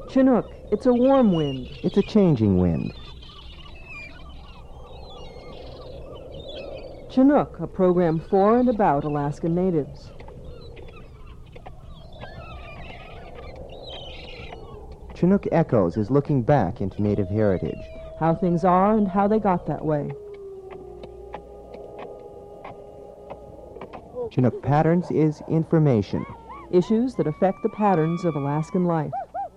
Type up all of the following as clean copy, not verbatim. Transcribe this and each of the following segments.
Chinook, it's a warm wind. It's a changing wind. Chinook, a program for and about Alaska Natives. Chinook Echoes is looking back into Native heritage. How things are and how they got that way. Chinook Patterns is information. Issues that affect the patterns of Alaskan life.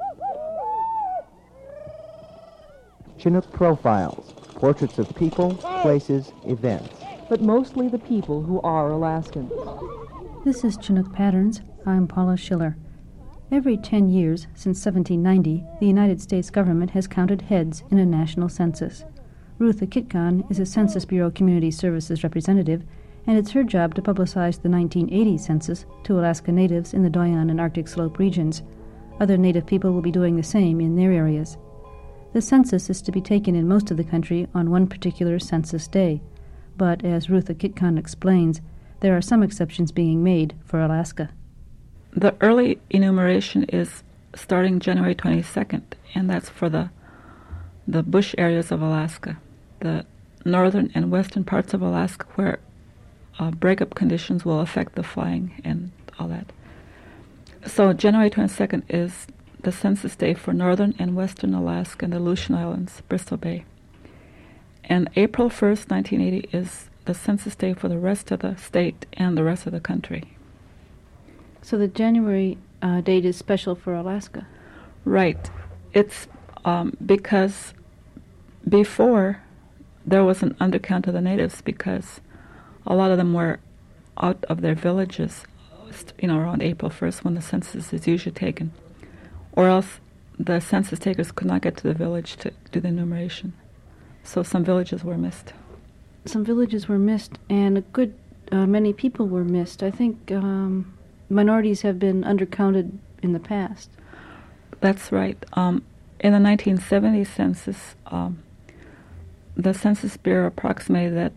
Chinook Profiles, portraits of people, places, events. But mostly the people who are Alaskan. This is Chinook Patterns. I'm Paula Schiller. Every 10 years since 1790, the United States government has counted heads in a national census. Ruth Akitkan is a Census Bureau Community Services representative, and it's her job to publicize the 1980 census to Alaska Natives in the Doyon and Arctic Slope regions. Other Native people will be doing the same in their areas. The census is to be taken in most of the country on one particular census day. But, as Ruth Akitkan explains, there are some exceptions being made for Alaska. The early enumeration is starting January 22nd, and that's for the bush areas of Alaska, the northern and western parts of Alaska where breakup conditions will affect the flying and all that. So January 22nd is the census day for northern and western Alaska and the Aleutian Islands, Bristol Bay. And April 1st, 1980 is the census day for the rest of the state and the rest of the country. So the January date is special for Alaska. Right. It's because before there was an undercount of the natives because a lot of them were out of their villages, around April 1st when the census is usually taken. Or else the census takers could not get to the village to do the enumeration. So some villages were missed. Some villages were missed, and a good many people were missed. I think minorities have been undercounted in the past. That's right. In the 1970 census, the Census Bureau approximated that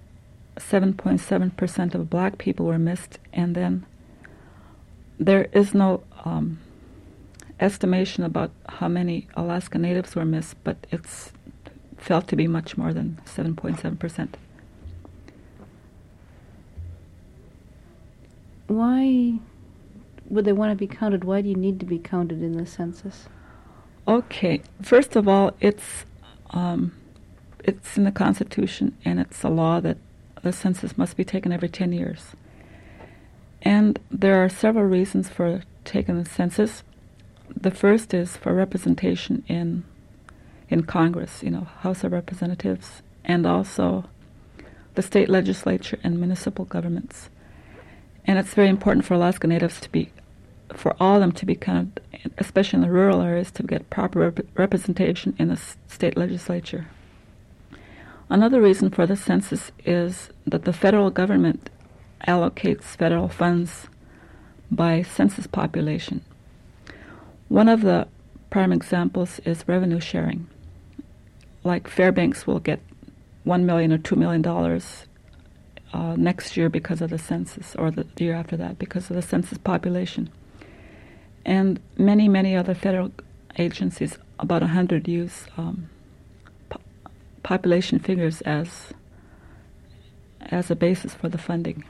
7.7% of black people were missed, and then there is no estimation about how many Alaska Natives were missed, but it's felt to be much more than 7.7%. Why would they want to be counted? Why do you need to be counted in the census? Okay, first of all, it's in the Constitution, and it's a law that the census must be taken every 10 years. And there are several reasons for taking the census. The first is for representation in Congress, House of Representatives, and also the state legislature and municipal governments. And it's very important for Alaska Natives for all of them to be counted, especially in the rural areas, to get proper representation in the state legislature. Another reason for the census is that the federal government allocates federal funds by census population. One of the prime examples is revenue sharing. Like Fairbanks will get $1 million or $2 million next year because of the census, or the year after that because of the census population. And many, many other federal agencies, about 100, use population figures as a basis for the funding.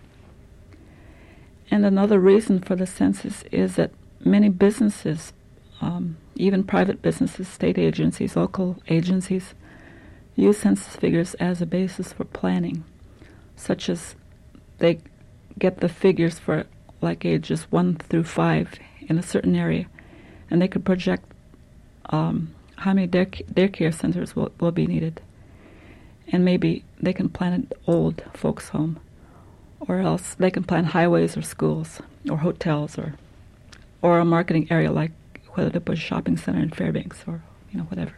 And another reason for the census is that many businesses, even private businesses, state agencies, local agencies, use census figures as a basis for planning, such as they get the figures for like ages 1 through 5 in a certain area, and they could project how many daycare centers will be needed. And maybe they can plan an old folks' home, or else they can plan highways or schools or hotels or a marketing area like whether to put a shopping center in Fairbanks or whatever.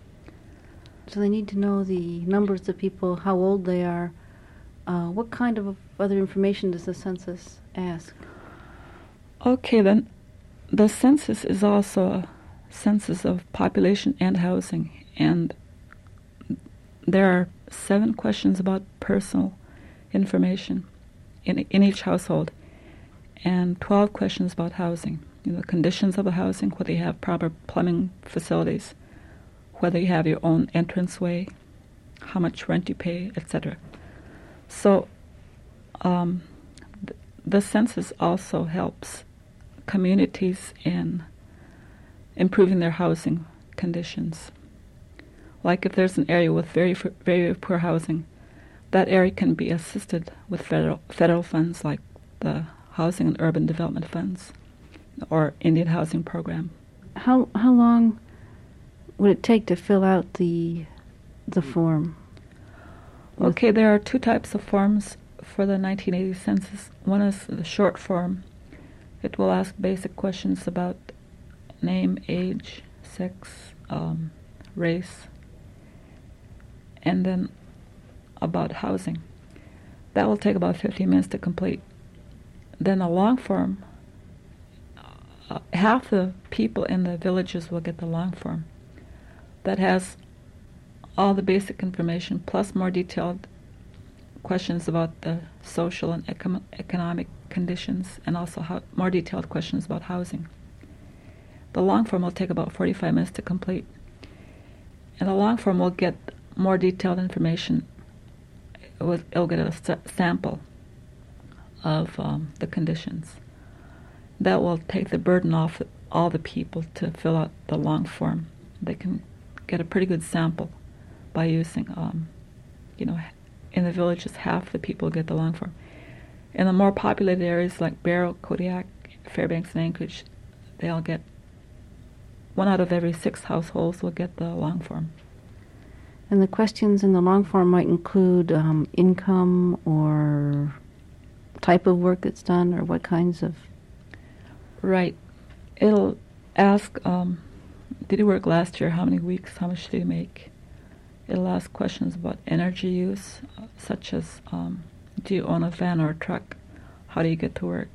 So they need to know the numbers of people, how old they are. What kind of other information does the census ask? Okay, then the census is also a census of population and housing, and there are 7 questions about personal information in each household, and 12 questions about housing. the conditions of the housing, whether you have proper plumbing facilities, whether you have your own entranceway, how much rent you pay, etc. So the census also helps communities in improving their housing conditions. Like if there's an area with very, very poor housing, that area can be assisted with federal funds like the Housing and Urban Development Funds or Indian Housing Program. How long would it take to fill out the form? Okay, there are two types of forms for the 1980 census. One is the short form. It will ask basic questions about name, age, sex, race, and then about housing. That will take about 15 minutes to complete. Then a long form, half the people in the villages will get the long form. That has all the basic information plus more detailed questions about the social and economic conditions, and also more detailed questions about housing. The long form will take about 45 minutes to complete. And the long form will get more detailed information. It'll get a sample of the conditions. That will take the burden off all the people to fill out the long form. They can get a pretty good sample by using, in the villages, half the people get the long form. In the more populated areas like Barrow, Kodiak, Fairbanks, and Anchorage, they'll get 1 out of every 6 households will get the long form. And the questions in the long form might include income or type of work that's done, or what kinds of... Right. It'll ask, did you work last year? How many weeks? How much did you make? It'll ask questions about energy use, such as, do you own a van or a truck? How do you get to work?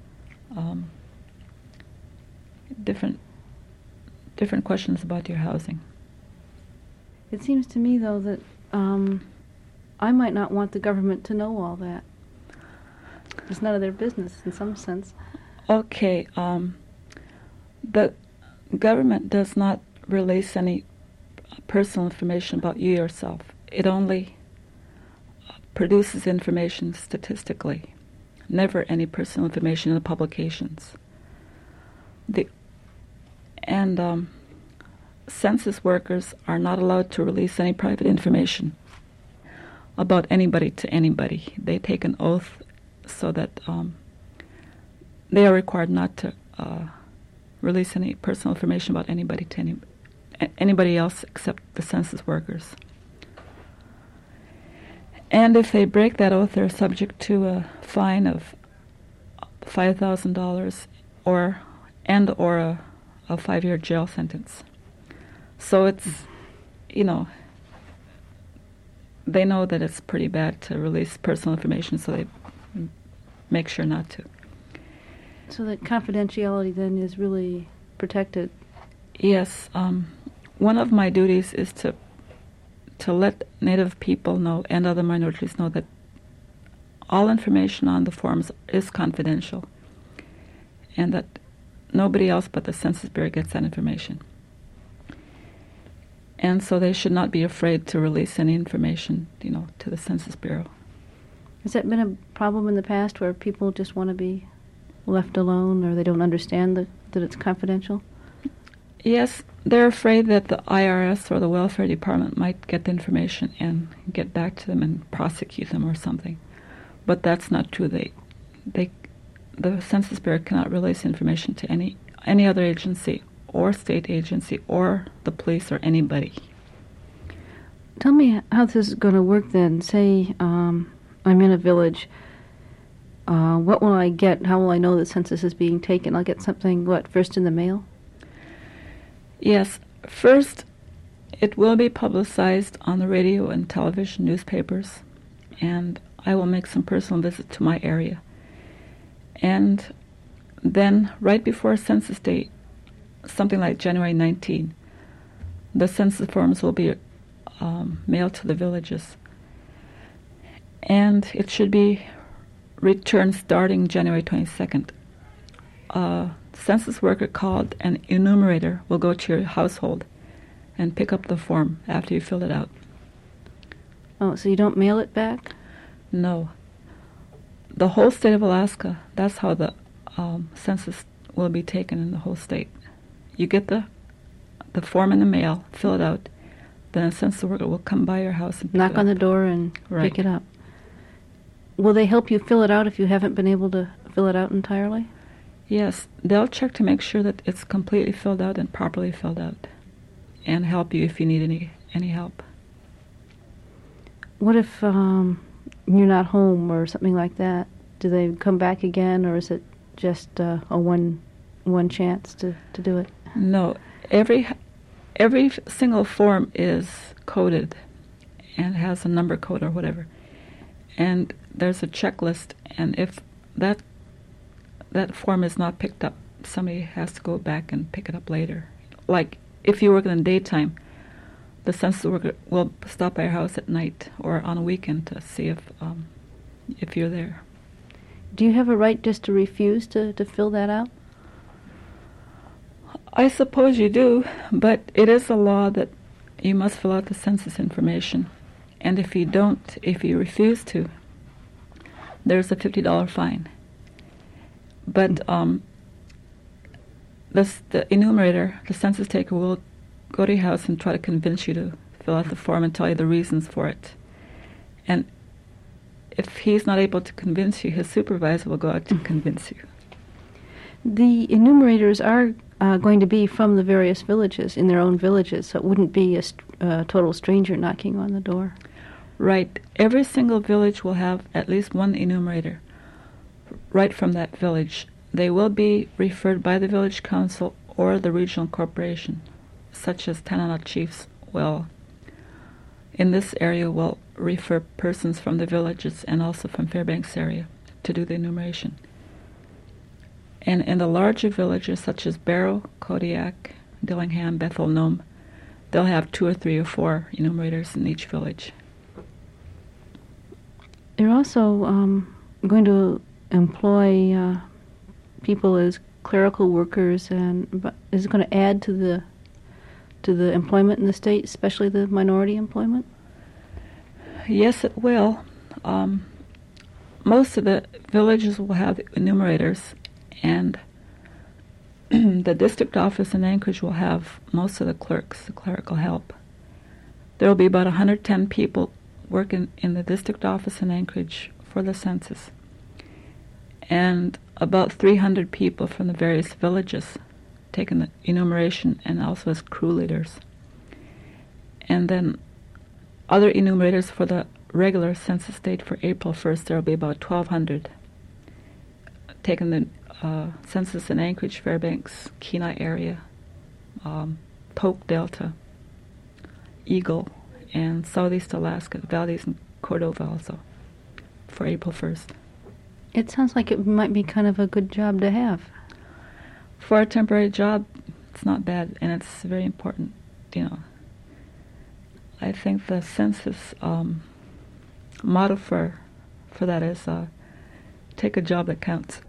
Different questions about your housing. It seems to me, though, that I might not want the government to know all that. It's none of their business, in some sense. Okay. The government does not release any personal information about you yourself. It only produces information statistically, never any personal information in the publications. Census workers are not allowed to release any private information about anybody to anybody. They take an oath so that they are required not to release any personal information about anybody to anybody else except the census workers. And if they break that oath, they're subject to a fine of $5,000 or a 5-year jail sentence. So it's, they know that it's pretty bad to release personal information, so they make sure not to. So that confidentiality then is really protected. Yes. One of my duties is to let Native people know and other minorities know that all information on the forms is confidential, and that nobody else but the Census Bureau gets that information. And so they should not be afraid to release any information, to the Census Bureau. Has that been a problem in the past where people just want to be left alone, or they don't understand that it's confidential? Yes, they're afraid that the IRS or the Welfare Department might get the information and get back to them and prosecute them or something. But that's not true. The Census Bureau cannot release information to any other agency or state agency or the police or anybody. Tell me how this is going to work then. Say I'm in a village. What will I get? How will I know the census is being taken? I'll get something, first in the mail? Yes. First, it will be publicized on the radio and television, newspapers, and I will make some personal visits to my area. And then, right before census date, something like January 19, the census forms will be mailed to the villages. And it should be returned starting January 22nd. census worker called an enumerator will go to your household and pick up the form after you fill it out. Oh, so you don't mail it back? No. The whole state of Alaska, that's how the census will be taken in the whole state. You get the form in the mail, fill it out, then a census worker will come by your house and pick Knock it on up. the door and Right. pick it up. Will they help you fill it out if you haven't been able to fill it out entirely? Yes, they'll check to make sure that it's completely filled out and properly filled out, and help you if you need any help. What if you're not home or something like that? Do they come back again, or is it just a one chance to do it? No, every single form is coded and has a number code or whatever, and there's a checklist. And if that form is not picked up, somebody has to go back and pick it up later. Like if you work in the daytime, the census worker will stop by your house at night or on a weekend to see if you're there. Do you have a right just to refuse to fill that out? I suppose you do, but it is a law that you must fill out the census information. And if you refuse to, there's a $50 fine. But the enumerator, the census taker, will go to your house and try to convince you to fill out the form and tell you the reasons for it. And if he's not able to convince you, his supervisor will go out to convince you. The enumerators are going to be from the various villages, in their own villages, so it wouldn't be a total stranger knocking on the door. Right. Every single village will have at least one enumerator right from that village. They will be referred by the village council or the regional corporation, such as Tanana chiefs will, in this area, will refer persons from the villages and also from Fairbanks area to do the enumeration. And in the larger villages, such as Barrow, Kodiak, Dillingham, Bethel, Nome, they'll have 2 or 3 or 4 enumerators in each village. They're also going to employ people as clerical workers, but is it going to add to the employment in the state, especially the minority employment? Yes, it will. Most of the villages will have enumerators, and the district office in Anchorage will have most of the clerks, the clerical help. There will be about 110 people working in the district office in Anchorage for the census, and about 300 people from the various villages taking the enumeration and also as crew leaders. And then other enumerators for the regular census date for April 1st, there will be about 1,200 taking the census in Anchorage, Fairbanks, Kenai area, Polk Delta, Eagle, and Southeast Alaska, Valdez and Cordova also, for April 1st. It sounds like it might be kind of a good job to have. For a temporary job, it's not bad, and it's very important, I think the census motto for that is take a job that counts.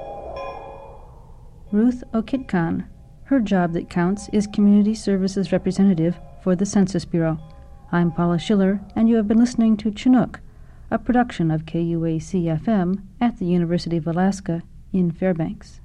Ruth O'Kitkan. Her job that counts is Community Services Representative for the Census Bureau. I'm Paula Schiller, and you have been listening to Chinook, a production of KUAC-FM at the University of Alaska in Fairbanks.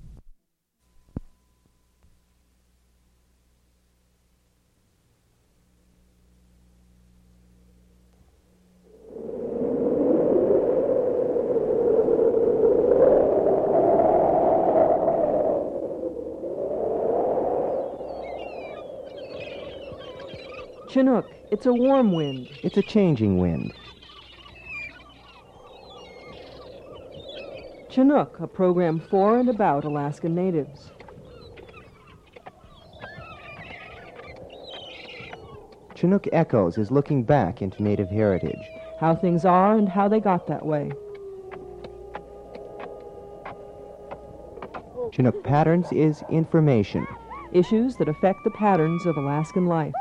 Chinook, it's a warm wind. It's a changing wind. Chinook, a program for and about Alaskan natives. Chinook Echoes is looking back into Native heritage. How things are and how they got that way. Chinook Patterns is information. Issues that affect the patterns of Alaskan life.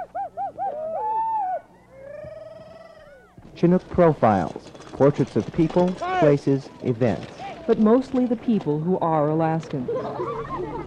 Chinook Profiles, portraits of people, places, events. But mostly the people who are Alaskan.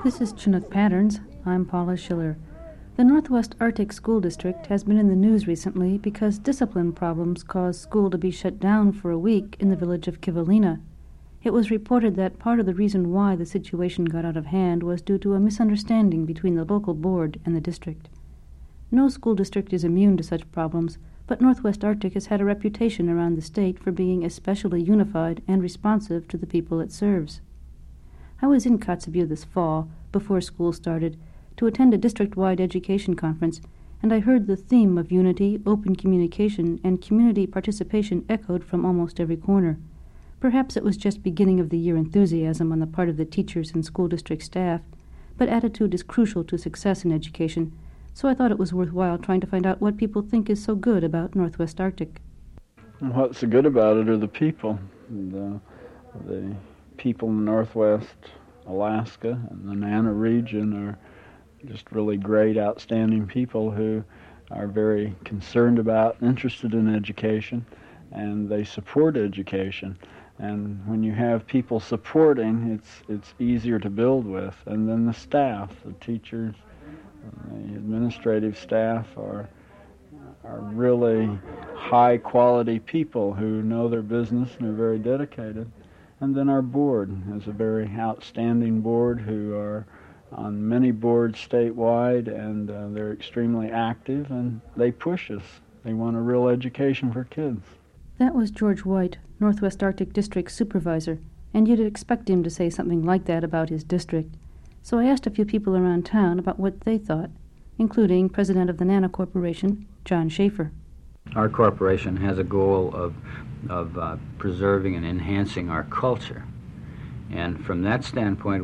This is Chinook Patterns. I'm Paula Schiller. The Northwest Arctic School District has been in the news recently because discipline problems caused school to be shut down for a week in the village of Kivalina. It was reported that part of the reason why the situation got out of hand was due to a misunderstanding between the local board and the district. No school district is immune to such problems, but Northwest Arctic has had a reputation around the state for being especially unified and responsive to the people it serves. I was in Kotzebue this fall, before school started, to attend a district-wide education conference, and I heard the theme of unity, open communication, and community participation echoed from almost every corner. Perhaps it was just beginning of the year enthusiasm on the part of the teachers and school district staff, but attitude is crucial to success in education, so I thought it was worthwhile trying to find out what people think is so good about Northwest Arctic. What's so good about it are the people. The people in Northwest Alaska and the Nana region are just really great, outstanding people who are very concerned about, interested in education, and they support education. And when you have people supporting, it's easier to build with. And then the staff, the teachers, the administrative staff are really high-quality people who know their business and are very dedicated. And then our board is a very outstanding board who are on many boards statewide, and they're extremely active, and they push us. They want a real education for kids. That was George White, Northwest Arctic District Supervisor, and you'd expect him to say something like that about his district. So I asked a few people around town about what they thought, including President of the Nana Corporation, John Schaefer. Our corporation has a goal of preserving and enhancing our culture, and from that standpoint,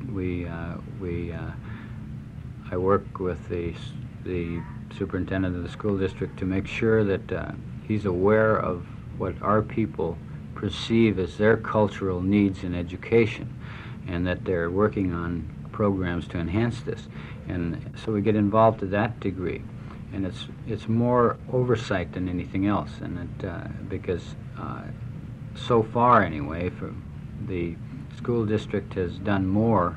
I work with the superintendent of the school district to make sure that he's aware of what our people perceive as their cultural needs in education, and that they're working on programs to enhance this. And so we get involved to that degree, and it's more oversight than anything else. And because so far anyway, for the school district has done more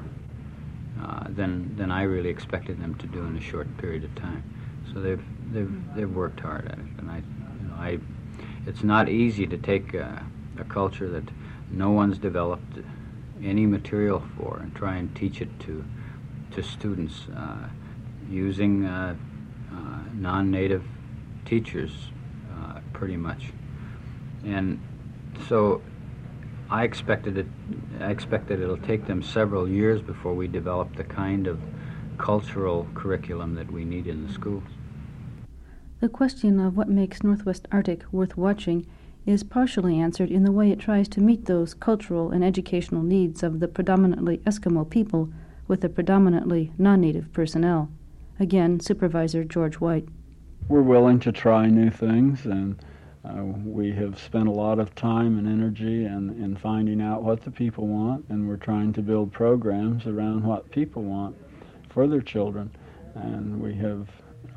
than I really expected them to do in a short period of time. So they've worked hard at it, and it's not easy to take a culture that no one's developed any material for and try and teach it to students using non-native teachers pretty much. And so I expected it'll take them several years before we develop the kind of cultural curriculum that we need in the schools. The question of what makes Northwest Arctic worth watching is partially answered in the way it tries to meet those cultural and educational needs of the predominantly Eskimo people with the predominantly non-native personnel. Again, Supervisor George White. We're willing to try new things, and we have spent a lot of time and energy in finding out what the people want, and we're trying to build programs around what people want for their children. And we have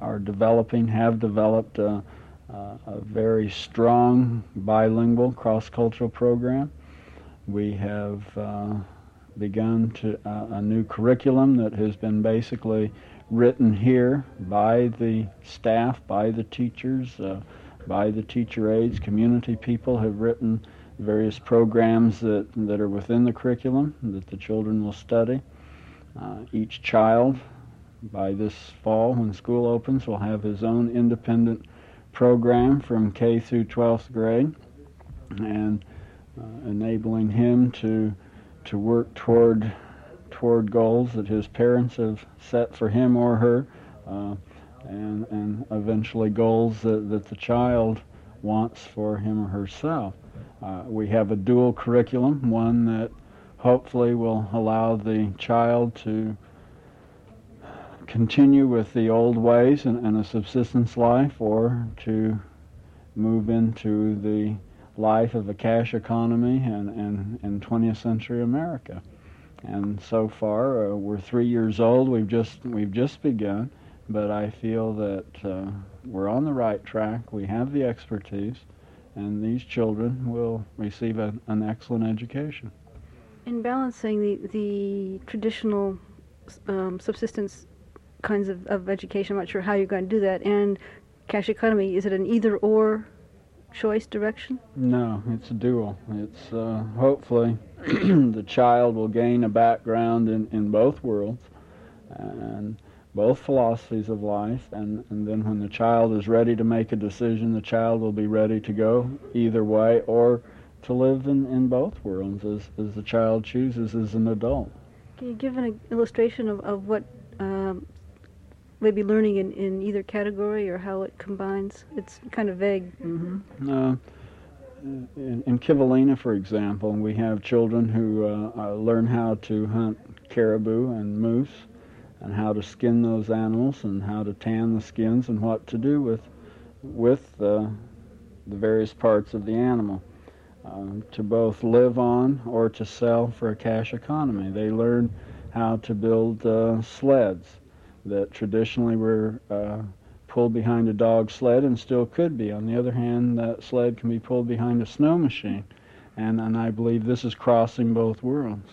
developed a very strong bilingual cross-cultural program. We have begun a new curriculum that has been basically written here by the staff, by the teachers, by the teacher aides. Community people have written various programs that are within the curriculum that the children will study. Each child, by this fall when school opens, will have his own independent program from K through 12th grade, and enabling him to work toward goals that his parents have set for him or her, and eventually goals that the child wants for him or herself. We have a dual curriculum, one that hopefully will allow the child to continue with the old ways and a subsistence life, or to move into the life of a cash economy and 20th century America. And so far, we're 3 years old. We've just begun, but I feel that we're on the right track. We have the expertise, and these children will receive an excellent education. In balancing the traditional subsistence kinds of education. I'm not sure how you're going to do that. And cash economy, is it an either-or choice direction? No, it's a dual. It's hopefully the child will gain a background in both worlds and both philosophies of life, and then when the child is ready to make a decision, the child will be ready to go either way or to live in both worlds as the child chooses as an adult. Can you give an illustration of what maybe learning in either category or how it combines? It's kind of vague. Mm-hmm. In Kivalina, for example, we have children who learn how to hunt caribou and moose and how to skin those animals and how to tan the skins and what to do with the various parts of the animal to both live on or to sell for a cash economy. They learn how to build sleds that traditionally were pulled behind a dog sled and still could be. On the other hand, that sled can be pulled behind a snow machine, and I believe this is crossing both worlds.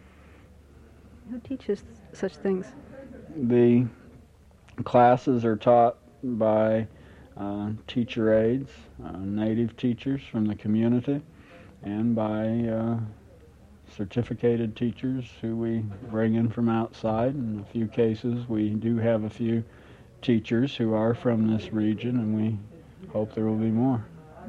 Who teaches such things? The classes are taught by teacher aides, native teachers from the community, and by certificated teachers who we bring in from outside. In a few cases, we do have a few teachers who are from this region, and we hope there will be more.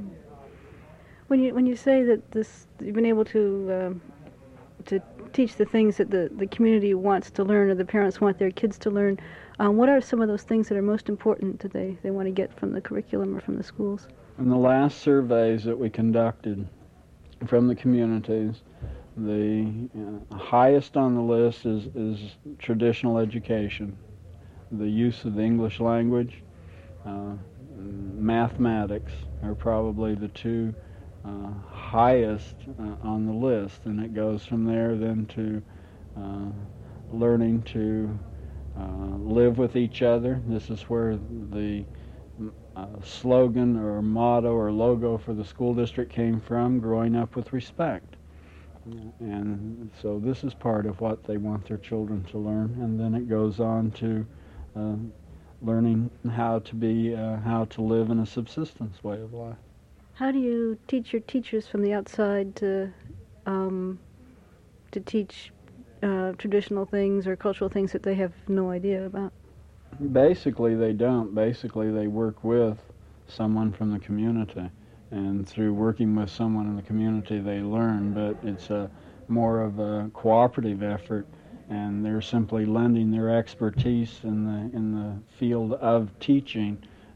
When you say that you've been able to teach the things that the community wants to learn or the parents want their kids to learn, what are some of those things that are most important that they want to get from the curriculum or from the schools? In the last surveys that we conducted from the communities, the highest on the list is traditional education, the use of the English language, mathematics are probably the two highest on the list, and it goes from there then to learning to live with each other. This is where the slogan or motto or logo for the school district came from, growing up with respect. And so this is part of what they want their children to learn, and then it goes on to learning how to live in a subsistence way of life. How do you teach your teachers from the outside to teach traditional things or cultural things that they have no idea about? Basically, they don't. Basically, they work with someone from the community, and through working with someone in the community, they learn. But it's more of a cooperative effort, and they're simply lending their expertise in the field of teaching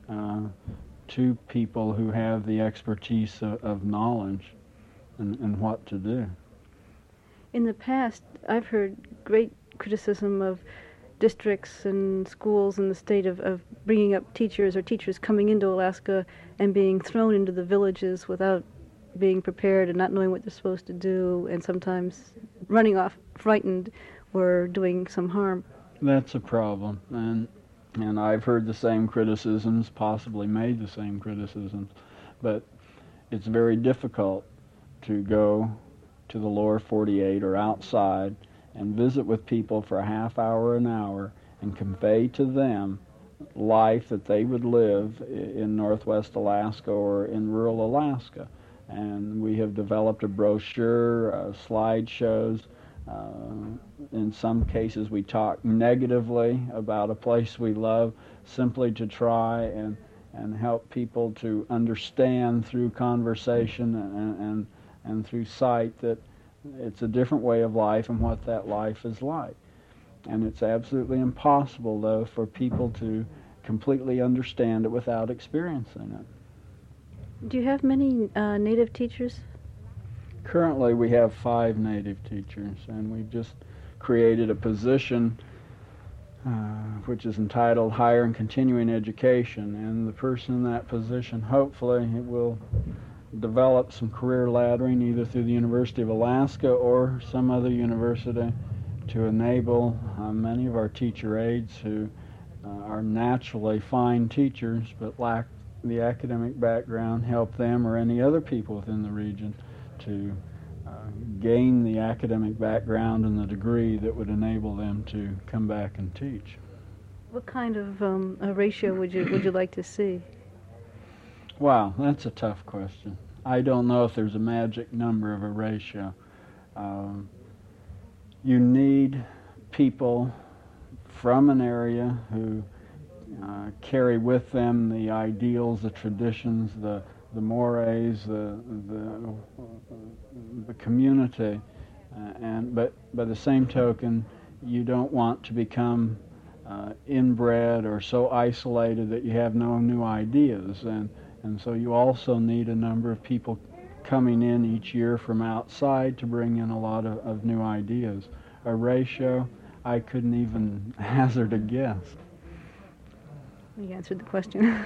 to people who have the expertise of knowledge and what to do. In the past, I've heard great criticism of districts and schools in the state of bringing up teachers or teachers coming into Alaska and being thrown into the villages without being prepared and not knowing what they're supposed to do, and sometimes running off frightened or doing some harm. That's a problem, and I've heard the same criticisms, possibly made the same criticisms, but it's very difficult to go to the lower 48 or outside and visit with people for a half hour, an hour, and convey to them life that they would live in Northwest Alaska or in rural Alaska. And we have developed a brochure, slideshows. In some cases we talk negatively about a place we love simply to try and help people to understand through conversation and through sight that it's a different way of life and what that life is like. And it's absolutely impossible, though, for people to completely understand it without experiencing it. Do you have many native teachers? Currently, we have 5 native teachers, and we've just created a position which is entitled Higher and Continuing Education, and the person in that position, hopefully, will develop some career laddering either through the University of Alaska or some other university to enable many of our teacher aides who are naturally fine teachers but lack the academic background, help them or any other people within the region to gain the academic background and the degree that would enable them to come back and teach. What kind of a ratio would you like to see? Wow, that's a tough question. I don't know if there's a magic number of a ratio. You need people from an area who carry with them the ideals, the traditions, the mores, the community, but by the same token, you don't want to become inbred or so isolated that you have no new ideas, and so you also need a number of people coming in each year from outside to bring in a lot of new ideas. A ratio, I couldn't even hazard a guess. You answered the question.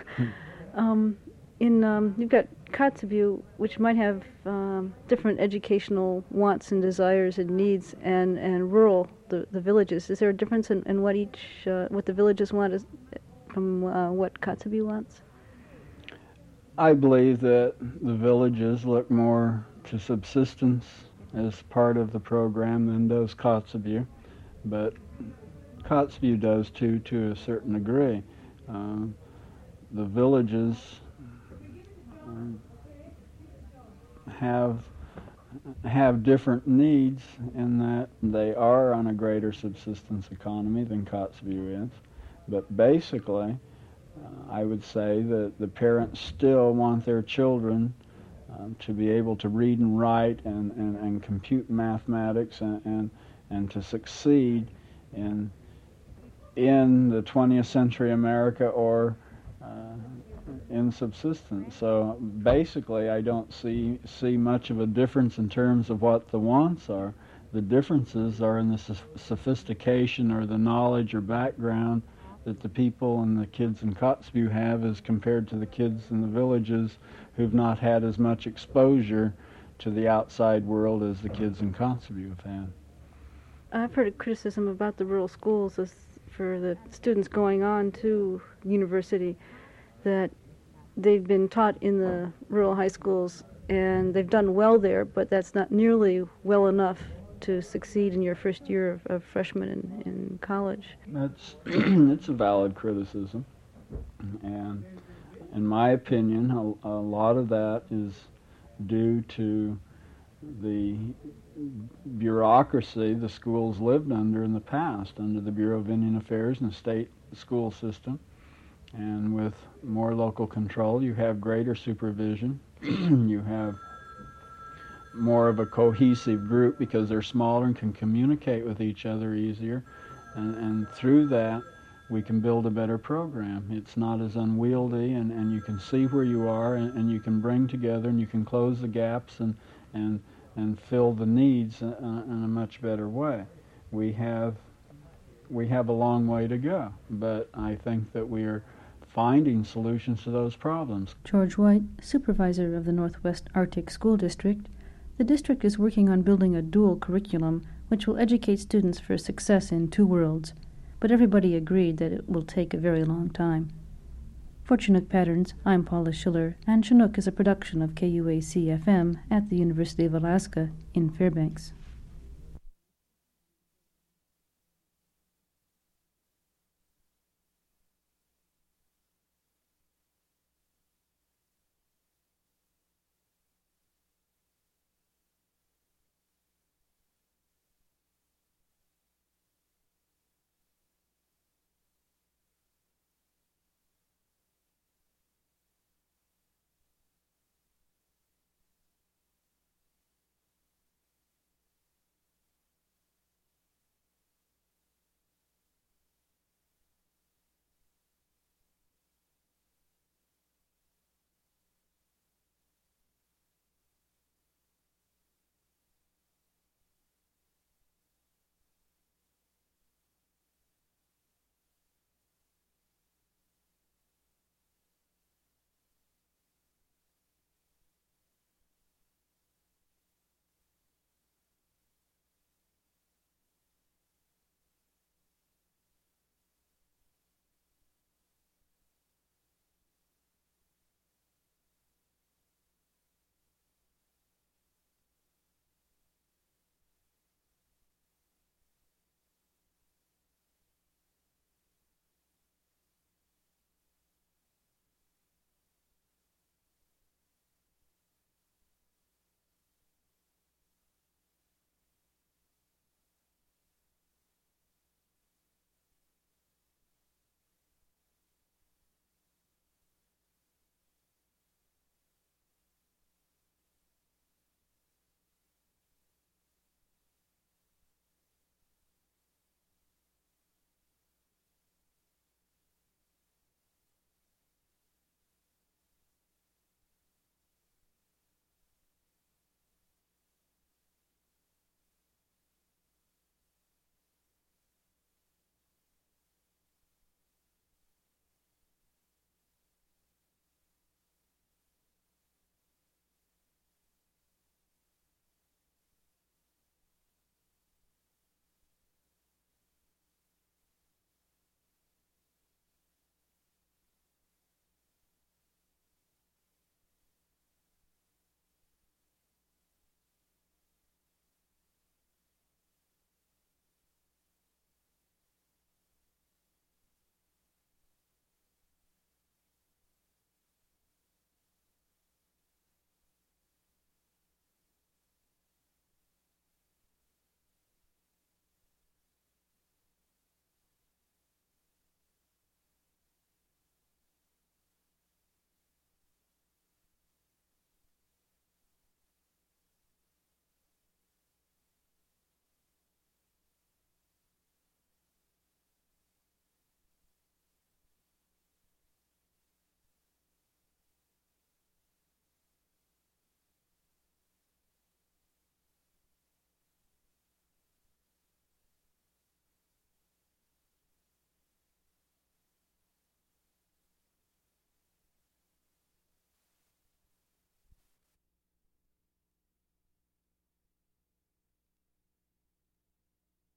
You've got Kotzebue, which might have different educational wants and desires and needs, and rural, the villages. Is there a difference in what what the villages want from what Kotzebue wants? I believe that the villages look more to subsistence as part of the program than does Kotzebue, but Kotzebue does too, to a certain degree. The villages have different needs in that they are on a greater subsistence economy than Kotzebue is, but basically I would say that the parents still want their children to be able to read and write and compute mathematics and to succeed in the 20th century America or in subsistence. So basically I don't see much of a difference in terms of what the wants are. The differences are in the sophistication or the knowledge or background that the people and the kids in Kotzebue have as compared to the kids in the villages who've not had as much exposure to the outside world as the kids in Kotzebue have had. I've heard a criticism about the rural schools as for the students going on to university, that they've been taught in the rural high schools and they've done well there, but that's not nearly well enough to succeed in your first year of freshman in college. It's a valid criticism, and in my opinion, a lot of that is due to the bureaucracy the schools lived under in the past, under the Bureau of Indian Affairs and the state school system. And with more local control, you have greater supervision. You have more of a cohesive group because they're smaller and can communicate with each other easier. And through that, we can build a better program. It's not as unwieldy, and you can see where you are, and you can bring together, and you can close the gaps and fill the needs in a much better way. We have a long way to go, but I think that we are finding solutions to those problems. George White, supervisor of the Northwest Arctic School District, the district is working on building a dual curriculum which will educate students for success in two worlds, but everybody agreed that it will take a very long time. For Chinook Patterns, I'm Paula Schiller, and Chinook is a production of KUAC-FM at the University of Alaska in Fairbanks.